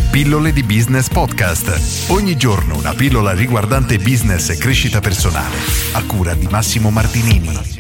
Pillole di Business Podcast. Ogni giorno una pillola riguardante business e crescita personale. A cura di Massimo Martinini.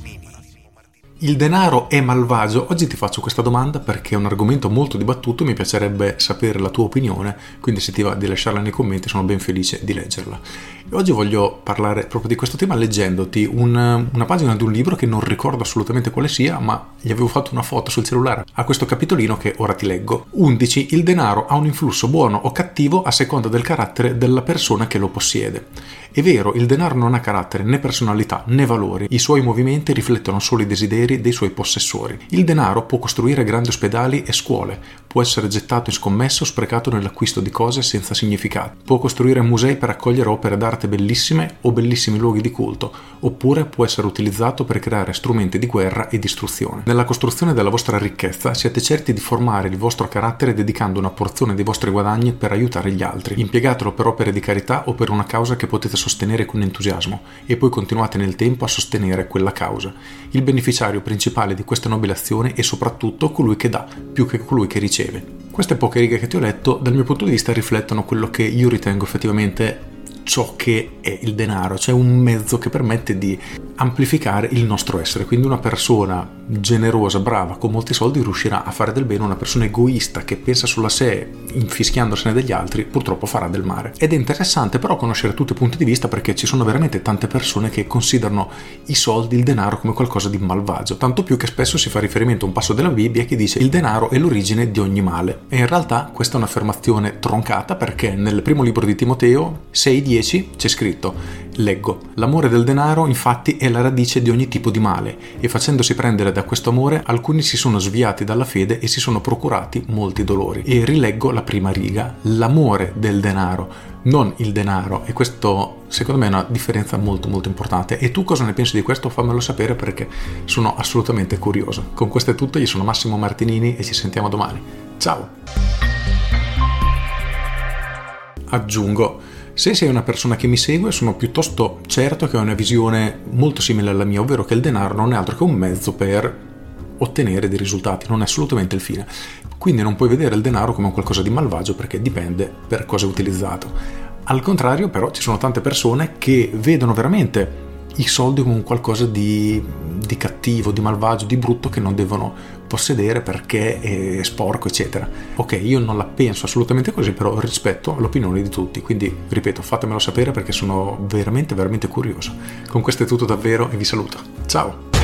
Il denaro è malvagio? Oggi ti faccio questa domanda perché è un argomento molto dibattuto e mi piacerebbe sapere la tua opinione, quindi se ti va di lasciarla nei commenti sono ben felice di leggerla. E oggi voglio parlare proprio di questo tema leggendoti una pagina di un libro che non ricordo assolutamente quale sia, ma gli avevo fatto una foto sul cellulare a questo capitolino che ora ti leggo. 11. Il denaro ha un influsso buono o cattivo a seconda del carattere della persona che lo possiede. È vero, il denaro non ha carattere, né personalità, né valori. I suoi movimenti riflettono solo i desideri dei suoi possessori. Il denaro può costruire grandi ospedali e scuole, può essere gettato in scommesse o sprecato nell'acquisto di cose senza significato. Può costruire musei per accogliere opere d'arte bellissime o bellissimi luoghi di culto, oppure può essere utilizzato per creare strumenti di guerra e distruzione. Nella costruzione della vostra ricchezza siete certi di formare il vostro carattere dedicando una porzione dei vostri guadagni per aiutare gli altri. Impiegatelo per opere di carità o per una causa che potete sostenere con entusiasmo e poi continuate nel tempo a sostenere quella causa. Il beneficiario principale di queste nobili azioni è soprattutto colui che dà più che colui che riceve. Queste poche righe che ti ho letto dal mio punto di vista riflettono quello che io ritengo effettivamente ciò che è il denaro, cioè un mezzo che permette di amplificare il nostro essere. Quindi una persona generosa, brava, con molti soldi riuscirà a fare del bene. Una persona egoista che pensa solo a sé, infischiandosene degli altri, purtroppo farà del male. Ed è interessante però conoscere tutti i punti di vista, perché ci sono veramente tante persone che considerano i soldi, il denaro, come qualcosa di malvagio, tanto più che spesso si fa riferimento a un passo della Bibbia che dice il denaro è l'origine di ogni male. E in realtà questa è un'affermazione troncata, perché nel primo libro di Timoteo 6:10 c'è scritto, leggo: l'amore del denaro infatti è la radice di ogni tipo di male, e facendosi prendere da questo amore alcuni si sono sviati dalla fede e si sono procurati molti dolori. E rileggo la prima riga: l'amore del denaro, non il denaro. E questo secondo me è una differenza molto molto importante. E tu cosa ne pensi di questo? Fammelo sapere, perché sono assolutamente curioso. Con questo è tutto, io sono Massimo Martinini e ci sentiamo domani. Ciao! Aggiungo, se sei una persona che mi segue, sono piuttosto certo che ha una visione molto simile alla mia, ovvero che il denaro non è altro che un mezzo per ottenere dei risultati, non è assolutamente il fine. Quindi non puoi vedere il denaro come qualcosa di malvagio, perché dipende per cosa è utilizzato. Al contrario, però, ci sono tante persone che vedono veramente i soldi come qualcosa di cattivo, di malvagio, di brutto, che non devono possedere perché è sporco, eccetera. Ok, io non la penso assolutamente così, però rispetto l'opinione di tutti, quindi ripeto, fatemelo sapere perché sono veramente veramente curioso. Con questo è tutto davvero e vi saluto. Ciao!